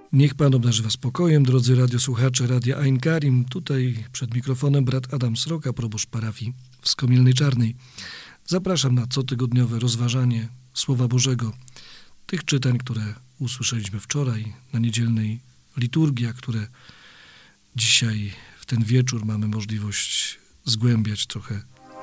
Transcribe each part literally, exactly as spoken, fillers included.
Niech Pan obdarzy Was spokojem, drodzy radiosłuchacze Radia Ein Karim. Tutaj przed mikrofonem brat Adam Sroka, proboszcz parafii w Skomielnej Czarnej. Zapraszam na cotygodniowe rozważanie Słowa Bożego, tych czytań, które usłyszeliśmy wczoraj na niedzielnej liturgii, a które dzisiaj w ten wieczór mamy możliwość zgłębiać trochę.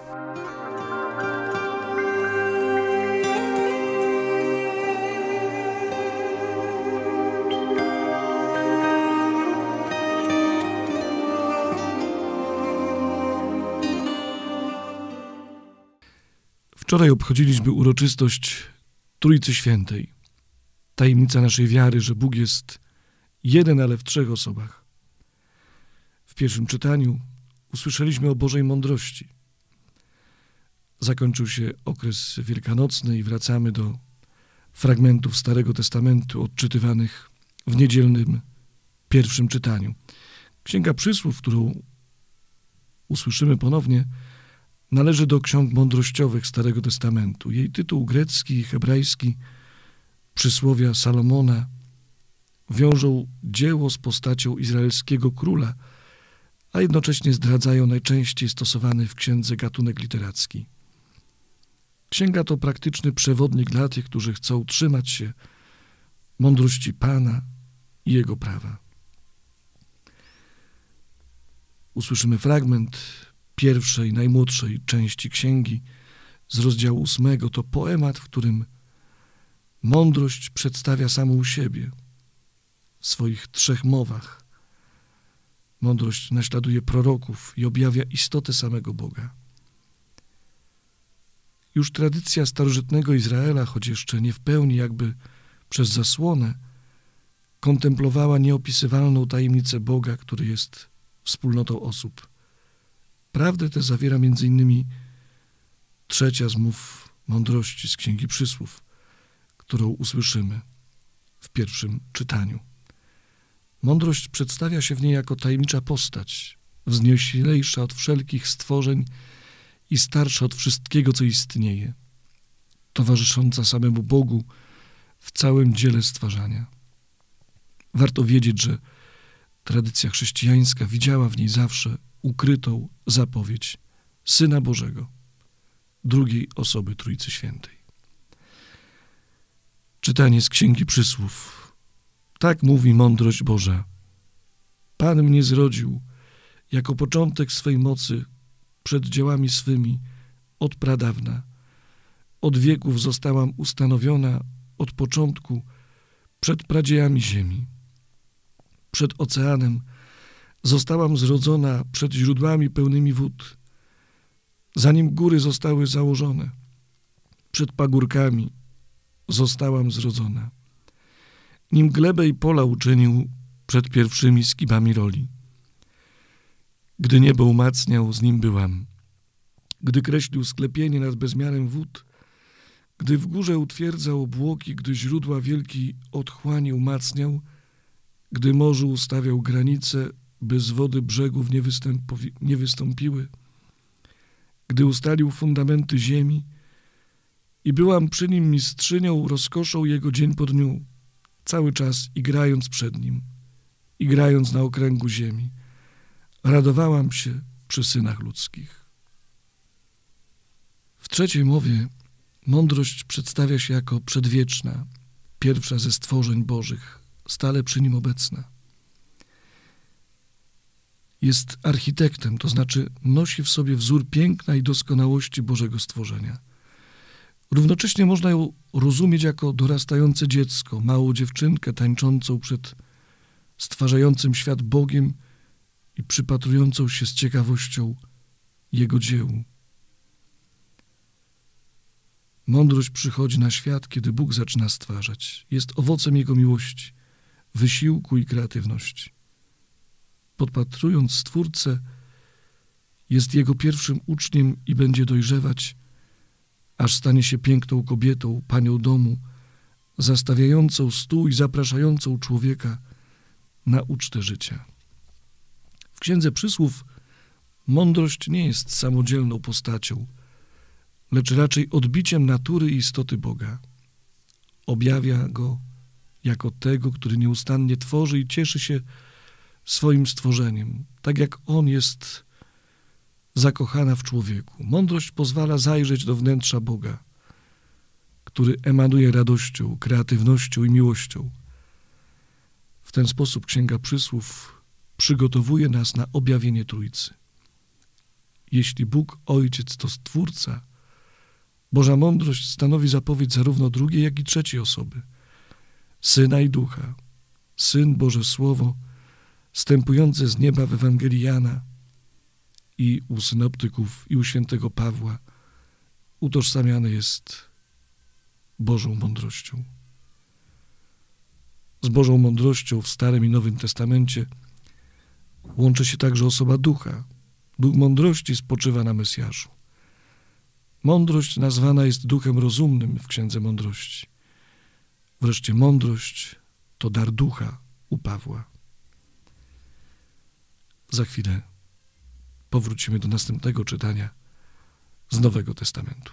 Wczoraj obchodziliśmy uroczystość Trójcy Świętej. Tajemnica naszej wiary, że Bóg jest jeden, ale w trzech osobach. W pierwszym czytaniu usłyszeliśmy o Bożej mądrości. Zakończył się okres wielkanocny i wracamy do fragmentów Starego Testamentu odczytywanych w niedzielnym pierwszym czytaniu. Księga Przysłów, którą usłyszymy ponownie, należy do ksiąg mądrościowych Starego Testamentu. Jej tytuł grecki i hebrajski, Przysłowia Salomona, wiążą dzieło z postacią izraelskiego króla, a jednocześnie zdradzają najczęściej stosowany w księdze gatunek literacki. Księga to praktyczny przewodnik dla tych, którzy chcą trzymać się mądrości Pana i Jego prawa. Usłyszymy fragment pierwszej, najmłodszej części księgi z rozdziału ósmego. To poemat, w którym mądrość przedstawia samą siebie w swoich trzech mowach. Mądrość naśladuje proroków i objawia istotę samego Boga. Już tradycja starożytnego Izraela, choć jeszcze nie w pełni jakby przez zasłonę, kontemplowała nieopisywalną tajemnicę Boga, który jest wspólnotą osób. Prawdę tę zawiera między innymi trzecia z mów mądrości z Księgi Przysłów, którą usłyszymy w pierwszym czytaniu. Mądrość przedstawia się w niej jako tajemnicza postać, wznioślejsza od wszelkich stworzeń i starsza od wszystkiego, co istnieje, towarzysząca samemu Bogu w całym dziele stwarzania. Warto wiedzieć, że tradycja chrześcijańska widziała w niej zawsze ukrytą zapowiedź Syna Bożego, drugiej osoby Trójcy Świętej. Czytanie z Księgi Przysłów. Tak mówi mądrość Boża. Pan mnie zrodził jako początek swej mocy przed dziełami swymi od pradawna. Od wieków zostałam ustanowiona od początku przed pradziejami ziemi. Przed oceanem zostałam zrodzona, przed źródłami pełnymi wód, zanim góry zostały założone. Przed pagórkami zostałam zrodzona. Nim glebę i pola uczynił przed pierwszymi skibami roli. Gdy niebo umacniał, z nim byłam. Gdy kreślił sklepienie nad bezmiarem wód, gdy w górze utwierdzał obłoki, gdy źródła wielkiej otchłani umacniał, gdy morzu ustawiał granice, by z wody brzegów nie, występowi- nie wystąpiły, gdy ustalił fundamenty ziemi i byłam przy nim mistrzynią rozkoszą jego dzień po dniu, cały czas igrając przed nim, igrając na okręgu ziemi, radowałam się przy synach ludzkich. W trzeciej mowie mądrość przedstawia się jako przedwieczna, pierwsza ze stworzeń bożych, stale przy nim obecna. Jest architektem, to znaczy nosi w sobie wzór piękna i doskonałości Bożego stworzenia. Równocześnie można ją rozumieć jako dorastające dziecko, małą dziewczynkę tańczącą przed stwarzającym świat Bogiem i przypatrującą się z ciekawością Jego dziełu. Mądrość przychodzi na świat, kiedy Bóg zaczyna stwarzać. Jest owocem Jego miłości, wysiłku i kreatywności. Podpatrując Stwórcę, jest Jego pierwszym uczniem i będzie dojrzewać, aż stanie się piękną kobietą, panią domu, zastawiającą stół i zapraszającą człowieka na ucztę życia. W Księdze Przysłów mądrość nie jest samodzielną postacią, lecz raczej odbiciem natury i istoty Boga. Objawia go jako tego, który nieustannie tworzy i cieszy się swoim stworzeniem, tak jak On jest zakochana w człowieku. Mądrość pozwala zajrzeć do wnętrza Boga, który emanuje radością, kreatywnością i miłością. W ten sposób Księga Przysłów przygotowuje nas na objawienie Trójcy. Jeśli Bóg Ojciec to Stwórca, Boża mądrość stanowi zapowiedź zarówno drugiej, jak i trzeciej osoby, Syna i Ducha. Syn, Boże Słowo, stępujące z nieba w Ewangelii Jana i u synoptyków, i u świętego Pawła, utożsamiany jest Bożą mądrością. Z Bożą mądrością w Starym i Nowym Testamencie łączy się także osoba Ducha. Duch mądrości spoczywa na Mesjaszu. Mądrość nazwana jest duchem rozumnym w Księdze Mądrości. Wreszcie mądrość to dar Ducha u Pawła. Za chwilę powrócimy do następnego czytania z Nowego Testamentu.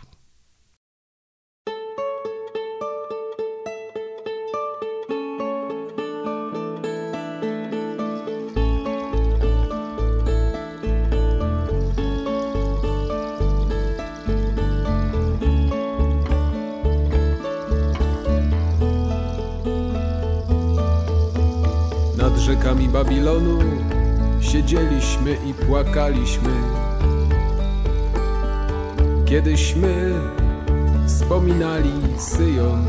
Nad rzekami Babilonu siedzieliśmy i płakaliśmy, kiedyśmy wspominali Syjon.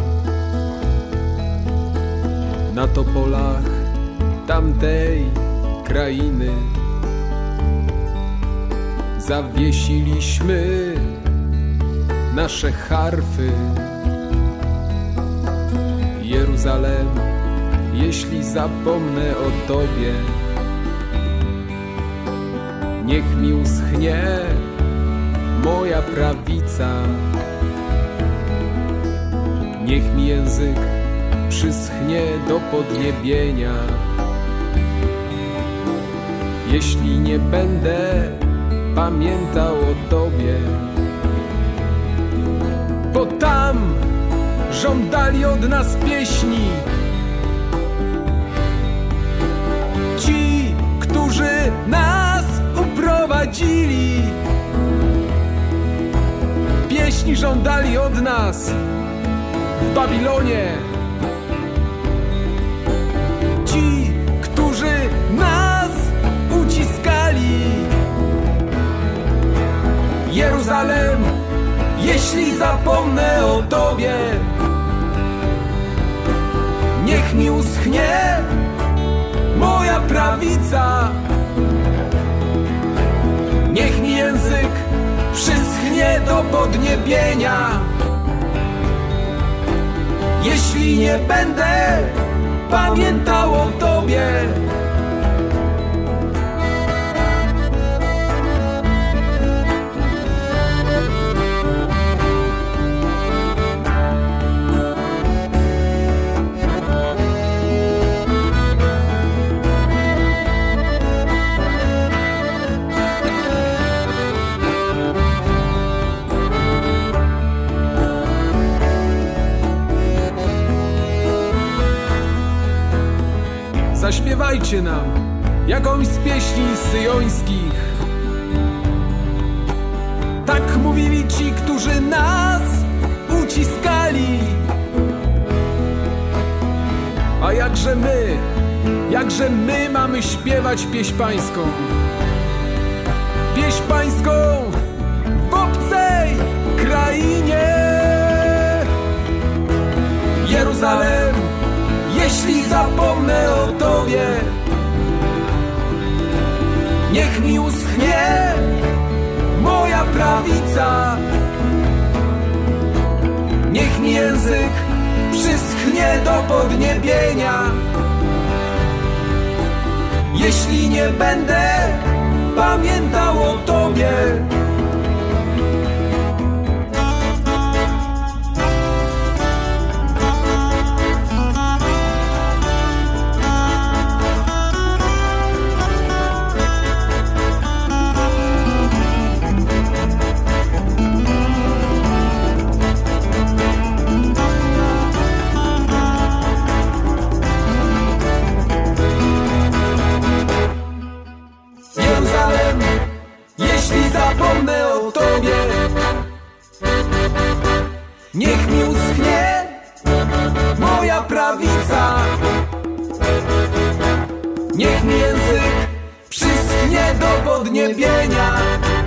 Na topolach tamtej krainy zawiesiliśmy nasze harfy. Jeruzalem, jeśli zapomnę o Tobie, niech mi uschnie moja prawica, niech mi język przyschnie do podniebienia, jeśli nie będę pamiętał o Tobie. Bo tam żądali od nas pieśni ci, którzy nas uprowadzili. Pieśni żądali od nas w Babilonie ci, którzy nas uciskali. Jeruzalem, jeśli zapomnę o Tobie, niech mi uschnie moja prawica, niech mi język przyschnie do podniebienia, jeśli nie będę pamiętał o Tobie. Zaśpiewajcie nam jakąś z pieśni syjońskich. Tak mówili ci, którzy nas uciskali. A jakże my, jakże my mamy śpiewać pieśń pańską. Pieśń pańską w obcej krainie. Jeruzalem, jeśli zapomnę o Tobie, niech mi uschnie moja prawica, niech mi język przyschnie do podniebienia, jeśli nie będę pamiętał o Tobie. niech mi uschnie moja prawica, niech mi język przyschnie do podniebienia.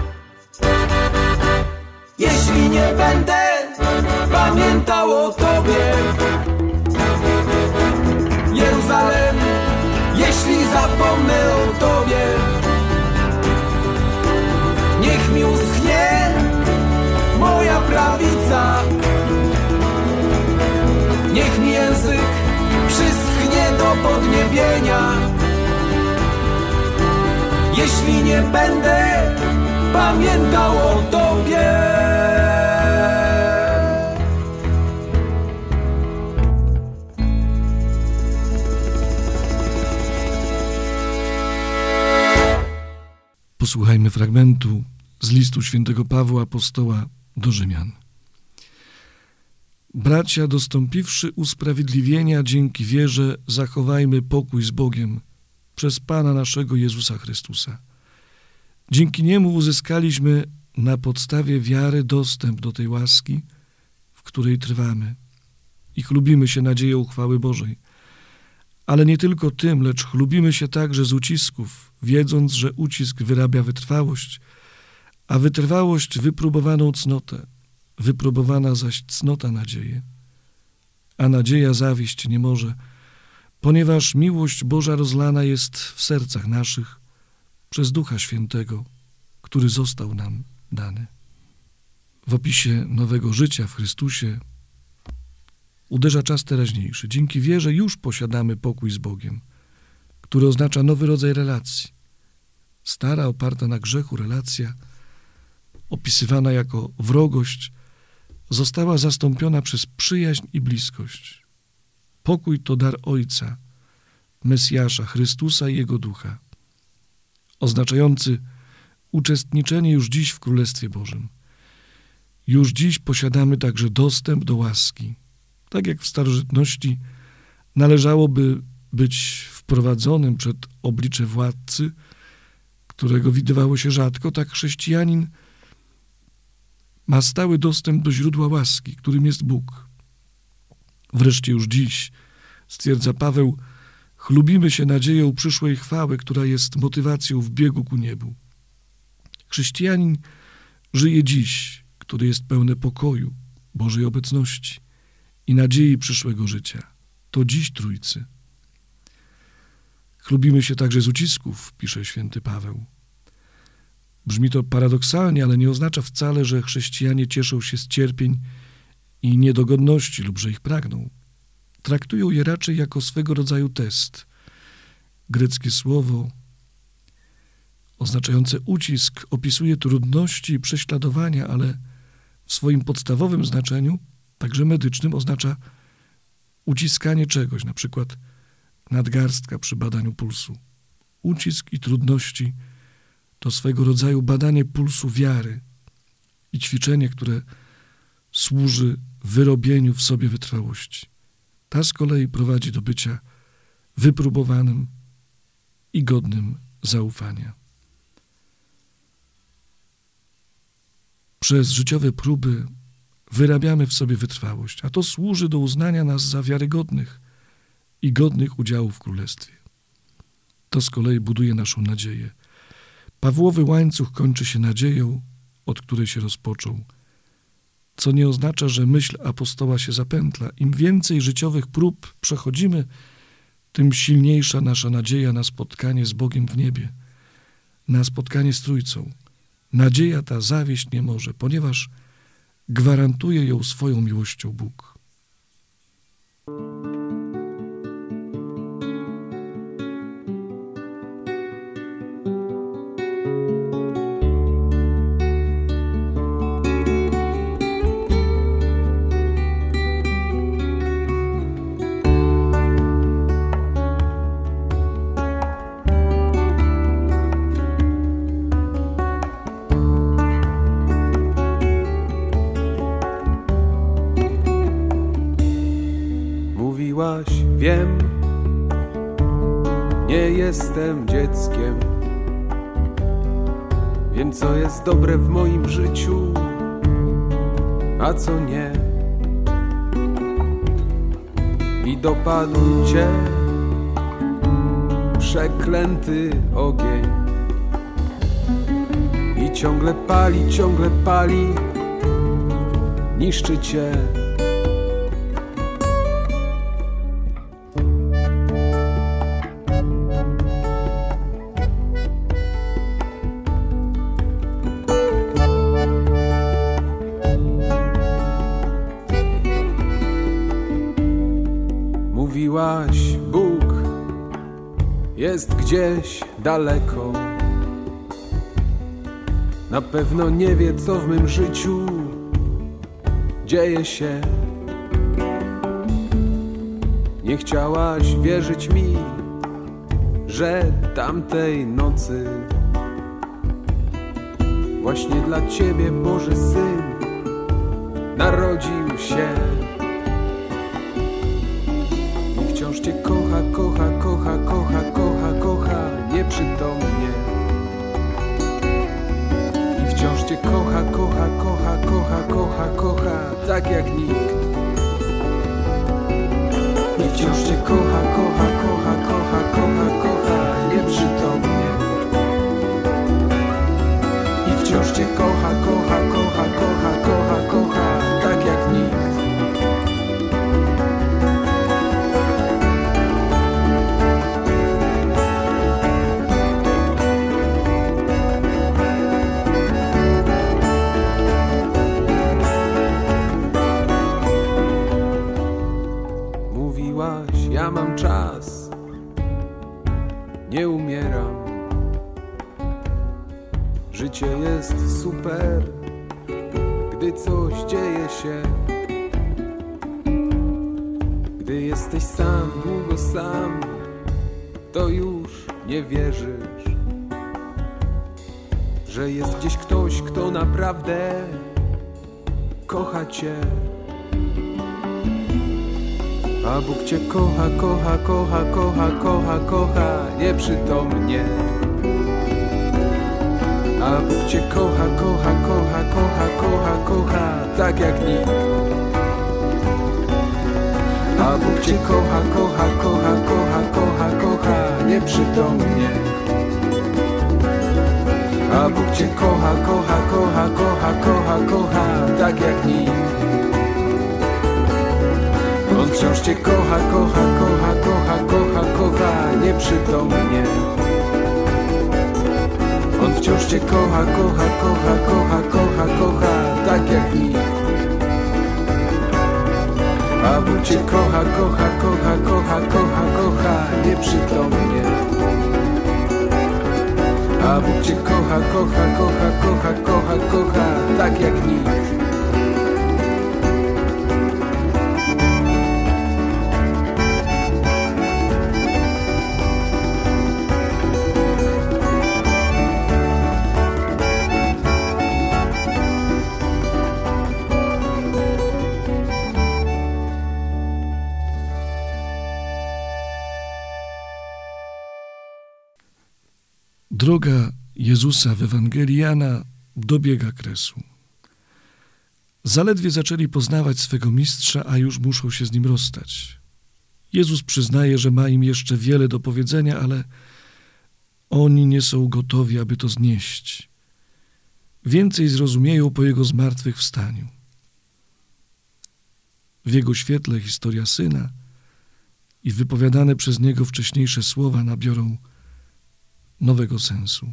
Jeśli nie będę pamiętał o Tobie, Jeruzalem, jeśli zapomnę o Tobie, niech mi uschnie moja prawica, niech mi język przyschnie do podniebienia. Jeśli nie będę pamiętał o Tobie. Posłuchajmy fragmentu z listu świętego Pawła apostoła do Rzymian. Bracia, dostąpiwszy usprawiedliwienia dzięki wierze, zachowajmy pokój z Bogiem przez Pana naszego Jezusa Chrystusa. Dzięki Niemu uzyskaliśmy na podstawie wiary dostęp do tej łaski, w której trwamy i chlubimy się nadzieją chwały Bożej. Ale nie tylko tym, lecz chlubimy się także z ucisków, wiedząc, że ucisk wyrabia wytrwałość, a wytrwałość wypróbowaną cnotę, wypróbowana zaś cnota nadzieję. A nadzieja zawieść nie może, ponieważ miłość Boża rozlana jest w sercach naszych przez Ducha Świętego, który został nam dany. W opisie nowego życia w Chrystusie uderza czas teraźniejszy. Dzięki wierze już posiadamy pokój z Bogiem, który oznacza nowy rodzaj relacji. Stara, oparta na grzechu relacja, opisywana jako wrogość, została zastąpiona przez przyjaźń i bliskość. Pokój to dar Ojca, Mesjasza, Chrystusa i Jego Ducha, oznaczający uczestniczenie już dziś w Królestwie Bożym. Już dziś posiadamy także dostęp do łaski. Tak jak w starożytności należałoby być wprowadzonym przed oblicze władcy, którego widywało się rzadko, tak chrześcijanin ma stały dostęp do źródła łaski, którym jest Bóg. Wreszcie już dziś, stwierdza Paweł, chlubimy się nadzieją przyszłej chwały, która jest motywacją w biegu ku niebu. Chrześcijanin żyje dziś, który jest pełny pokoju, Bożej obecności i nadziei przyszłego życia. To dziś Trójcy. Chlubimy się także z ucisków, pisze święty Paweł. Brzmi to paradoksalnie, ale nie oznacza wcale, że chrześcijanie cieszą się z cierpień i niedogodności lub że ich pragną. Traktują je raczej jako swego rodzaju test. Greckie słowo oznaczające ucisk opisuje trudności i prześladowania, ale w swoim podstawowym znaczeniu, także medycznym, oznacza uciskanie czegoś, na przykład nadgarstka przy badaniu pulsu. Ucisk i trudności to swego rodzaju badanie pulsu wiary i ćwiczenie, które służy wyrobieniu w sobie wytrwałości. Ta z kolei prowadzi do bycia wypróbowanym i godnym zaufania. Przez życiowe próby wyrabiamy w sobie wytrwałość, a to służy do uznania nas za wiarygodnych i godnych udziału w Królestwie. To z kolei buduje naszą nadzieję. Pawłowy łańcuch kończy się nadzieją, od której się rozpoczął, co nie oznacza, że myśl apostoła się zapętla. Im więcej życiowych prób przechodzimy, tym silniejsza nasza nadzieja na spotkanie z Bogiem w niebie, na spotkanie z Trójcą. Nadzieja ta zawieść nie może, ponieważ gwarantuje ją swoją miłością Bóg. Wiem, nie jestem dzieckiem. Wiem, co jest dobre w moim życiu, a co nie. i dopadł cię przeklęty ogień i ciągle pali, ciągle pali, niszczy cię. Mówiłaś, Bóg jest gdzieś daleko. Na pewno nie wie, co w mym życiu dzieje się. Nie chciałaś wierzyć mi, że tamtej nocy właśnie dla Ciebie Boży Syn narodził się. I wciąż Cię kocha, kocha, kocha, kocha, kocha, kocha nieprzytomnie. I wciąż Cię kocha, kocha, kocha, kocha, kocha, kocha tak jak nikt. I wciąż Cię kocha, kocha, kocha, kocha, kocha, kocha nieprzytomnie. I wciąż Cię kocha, kocha, kocha, kocha, kocha, kocha tak jak nikt. Ja mam czas, nie umieram. Życie jest super, gdy coś dzieje się. Gdy jesteś sam, długo sam, to już nie wierzysz, że jest gdzieś ktoś, kto naprawdę kocha Cię. A Bóg Cię kocha, kocha, kocha, kocha, kocha, kocha nieprzytomnie. A Bóg Cię kocha, kocha, kocha, kocha, kocha, kocha tak jak nikt. A Bóg Cię kocha, kocha, kocha, kocha, kocha, kocha nieprzytomnie. A Bóg Cię kocha, kocha, kocha, kocha, kocha, kocha tak jak nikt. On wciąż Cię kocha, kocha, kocha, kocha, kocha, kocha nieprzytomnie. On wciąż Cię kocha, kocha, kocha, kocha, kocha, kocha tak jak nikt. A Bóg Cię kocha, kocha, kocha, kocha, kocha, kocha nieprzytomnie. A Bóg Cię kocha, kocha, kocha, kocha, kocha, kocha tak jak nikt. Droga Jezusa w Ewangelii Jana dobiega kresu. Zaledwie zaczęli poznawać swego mistrza, a już muszą się z nim rozstać. Jezus przyznaje, że ma im jeszcze wiele do powiedzenia, ale oni nie są gotowi, aby to znieść. Więcej zrozumieją po Jego zmartwychwstaniu. W Jego świetle historia Syna i wypowiadane przez Niego wcześniejsze słowa nabiorą nowego sensu.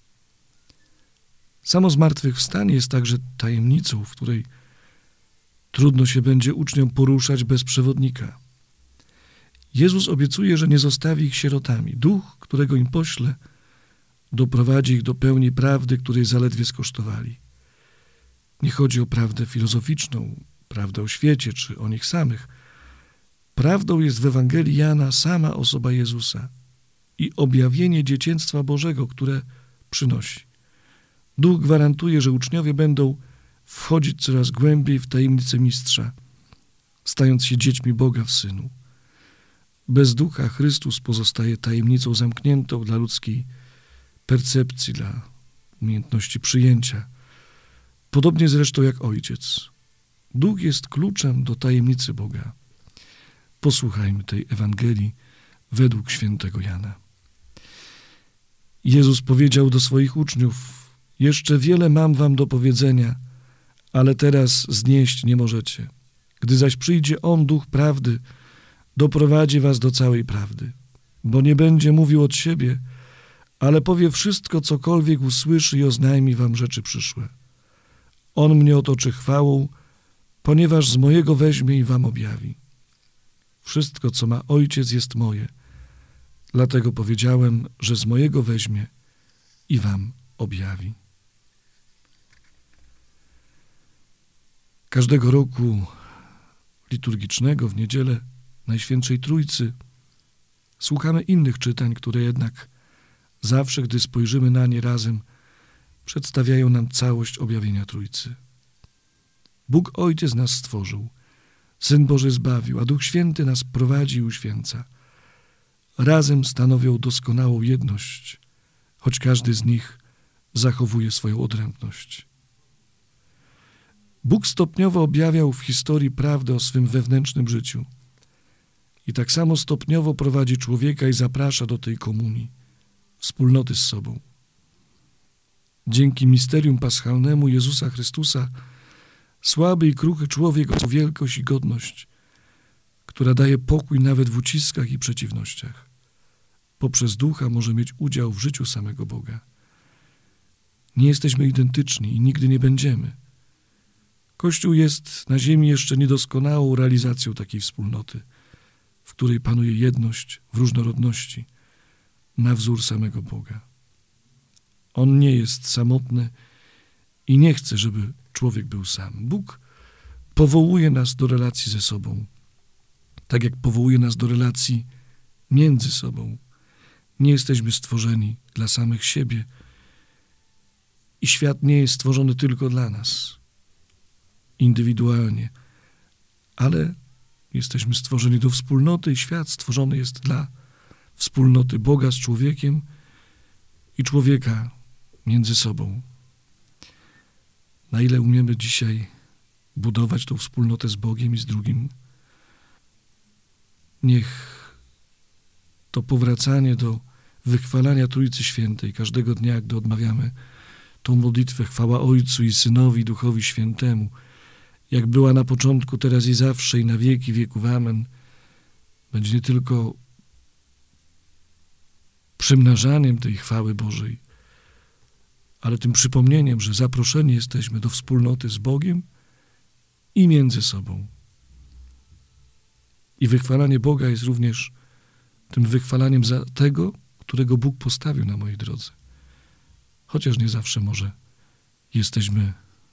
Samo zmartwychwstanie jest także tajemnicą, w której trudno się będzie uczniom poruszać bez przewodnika. Jezus obiecuje, że nie zostawi ich sierotami. Duch, którego im pośle, doprowadzi ich do pełni prawdy, której zaledwie skosztowali. Nie chodzi o prawdę filozoficzną, prawdę o świecie czy o nich samych. Prawdą jest w Ewangelii Jana sama osoba Jezusa i objawienie dzieciństwa Bożego, które przynosi. Duch gwarantuje, że uczniowie będą wchodzić coraz głębiej w tajemnicę Mistrza, stając się dziećmi Boga w Synu. Bez Ducha Chrystus pozostaje tajemnicą zamkniętą dla ludzkiej percepcji, dla umiejętności przyjęcia. Podobnie zresztą jak Ojciec. Duch jest kluczem do tajemnicy Boga. Posłuchajmy tej Ewangelii według świętego Jana. Jezus powiedział do swoich uczniów: jeszcze wiele mam wam do powiedzenia, ale teraz znieść nie możecie. Gdy zaś przyjdzie On, Duch Prawdy, doprowadzi was do całej prawdy, bo nie będzie mówił od siebie, ale powie wszystko, cokolwiek usłyszy i oznajmi wam rzeczy przyszłe. On mnie otoczy chwałą, ponieważ z mojego weźmie i wam objawi. Wszystko, co ma Ojciec, jest moje, dlatego powiedziałem, że z mojego weźmie i wam objawi. Każdego roku liturgicznego w niedzielę Najświętszej Trójcy słuchamy innych czytań, które jednak zawsze, gdy spojrzymy na nie razem, przedstawiają nam całość objawienia Trójcy. Bóg Ojciec nas stworzył, Syn Boży zbawił, a Duch Święty nas prowadzi i uświęca. Razem stanowią doskonałą jedność, choć każdy z nich zachowuje swoją odrębność. Bóg stopniowo objawiał w historii prawdę o swym wewnętrznym życiu i tak samo stopniowo prowadzi człowieka i zaprasza do tej komunii, wspólnoty z sobą. Dzięki misterium paschalnemu Jezusa Chrystusa słaby i kruchy człowiek otrzymał wielkość i godność, która daje pokój nawet w uciskach i przeciwnościach. Poprzez Ducha może mieć udział w życiu samego Boga. Nie jesteśmy identyczni i nigdy nie będziemy. Kościół jest na ziemi jeszcze niedoskonałą realizacją takiej wspólnoty, w której panuje jedność w różnorodności, na wzór samego Boga. On nie jest samotny i nie chce, żeby człowiek był sam. Bóg powołuje nas do relacji ze sobą, tak jak powołuje nas do relacji między sobą. Nie jesteśmy stworzeni dla samych siebie i świat nie jest stworzony tylko dla nas, indywidualnie, ale jesteśmy stworzeni do wspólnoty i świat stworzony jest dla wspólnoty Boga z człowiekiem i człowieka między sobą. Na ile umiemy dzisiaj budować tą wspólnotę z Bogiem i z drugim, niech to powracanie do wychwalania Trójcy Świętej każdego dnia, gdy odmawiamy tą modlitwę chwała Ojcu i Synowi i Duchowi Świętemu, jak była na początku, teraz i zawsze i na wieki wieków. Amen. Będzie nie tylko przymnażaniem tej chwały Bożej, ale tym przypomnieniem, że zaproszeni jesteśmy do wspólnoty z Bogiem i między sobą. I wychwalanie Boga jest również tym wychwalaniem za tego, którego Bóg postawił na mojej drodze. Chociaż nie zawsze może jesteśmy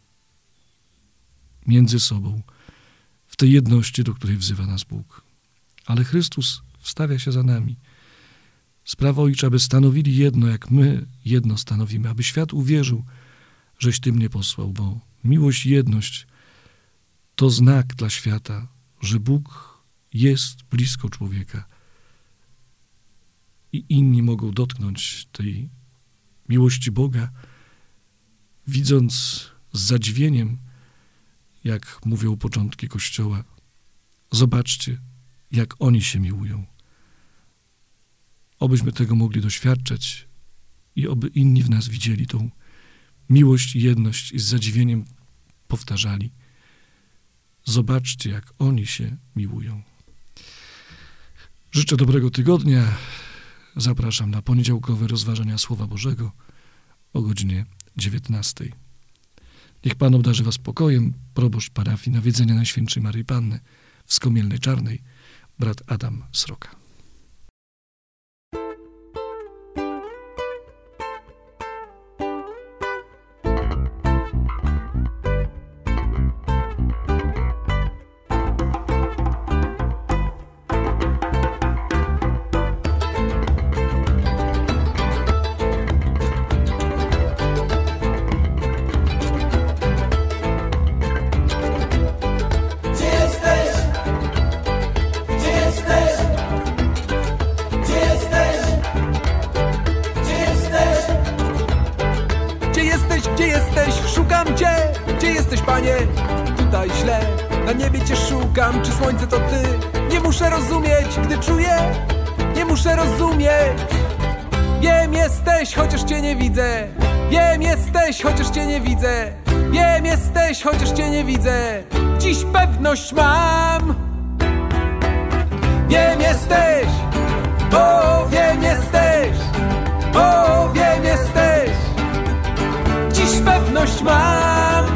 między sobą w tej jedności, do której wzywa nas Bóg. Ale Chrystus wstawia się za nami. Sprawa Ojcze, aby stanowili jedno, jak my jedno stanowimy, aby świat uwierzył, żeś Ty mnie posłał, bo miłość i jedność to znak dla świata, że Bóg jest blisko człowieka i inni mogą dotknąć tej miłości Boga, widząc z zadziwieniem, jak mówią początki Kościoła: zobaczcie, jak oni się miłują. Obyśmy tego mogli doświadczać i oby inni w nas widzieli tą miłość i jedność i z zadziwieniem powtarzali: zobaczcie, jak oni się miłują. Życzę dobrego tygodnia. Zapraszam na poniedziałkowe rozważania Słowa Bożego o godzinie dziewiętnastej. Niech Pan obdarzy was pokojem. Proboszcz parafii Nawiedzenia Najświętszej Maryi Panny w Skomielnej Czarnej, brat Adam Sroka. Panie, tutaj źle, na niebie Cię szukam, czy słońce to Ty? Nie muszę rozumieć, gdy czuję. Nie muszę rozumieć. Wiem, jesteś, chociaż cię nie widzę. Wiem, jesteś, chociaż cię nie widzę. Wiem, jesteś, chociaż cię nie widzę. Dziś pewność mam. Wiem, jesteś. O, wiem, jesteś. O, wiem, jesteś. Dziś pewność mam.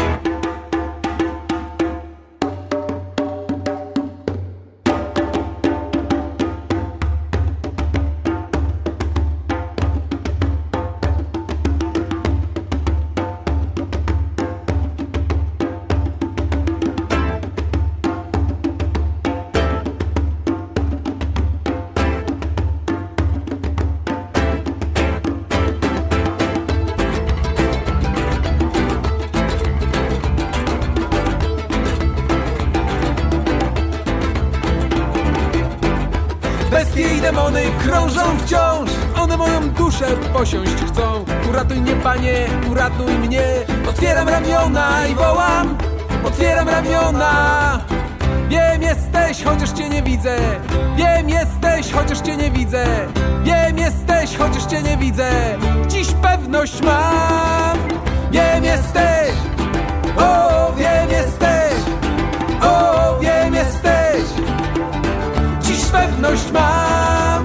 Bestie i demony krążą wciąż. One moją duszę posiąść chcą. Uratuj mnie, Panie, uratuj mnie. Otwieram ramiona i wołam. Otwieram ramiona. Wiem, jesteś, chociaż cię nie widzę. Wiem, jesteś, chociaż cię nie widzę. Wiem, jesteś, chociaż cię nie widzę. Dziś pewność mam. Wiem, jesteś. O, wiem, jesteś. O, wiem, jesteś. Dziś pewność mam.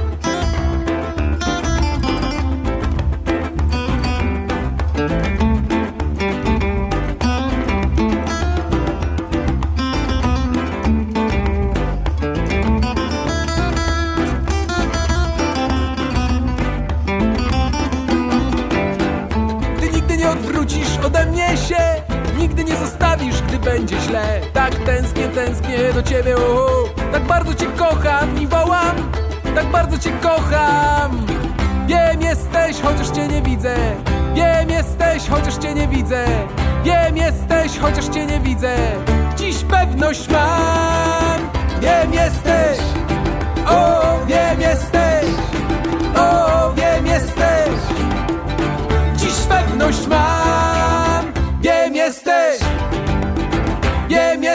Ty nigdy nie odwrócisz ode mnie się. Nigdy nie zostawisz, gdy będzie źle. Tak tęsknię, tęsknię do ciebie, o, tak bardzo cię kocham i wołam. Tak bardzo cię kocham. Wiem, jesteś, chociaż cię nie widzę. Wiem, jesteś, chociaż cię nie widzę. Wiem, jesteś, chociaż cię nie widzę. Dziś pewność mam. Wiem, jesteś. O, wiem, jesteś. O, wiem, jesteś. Dziś pewność mam. Wiem, jesteś. Wiem,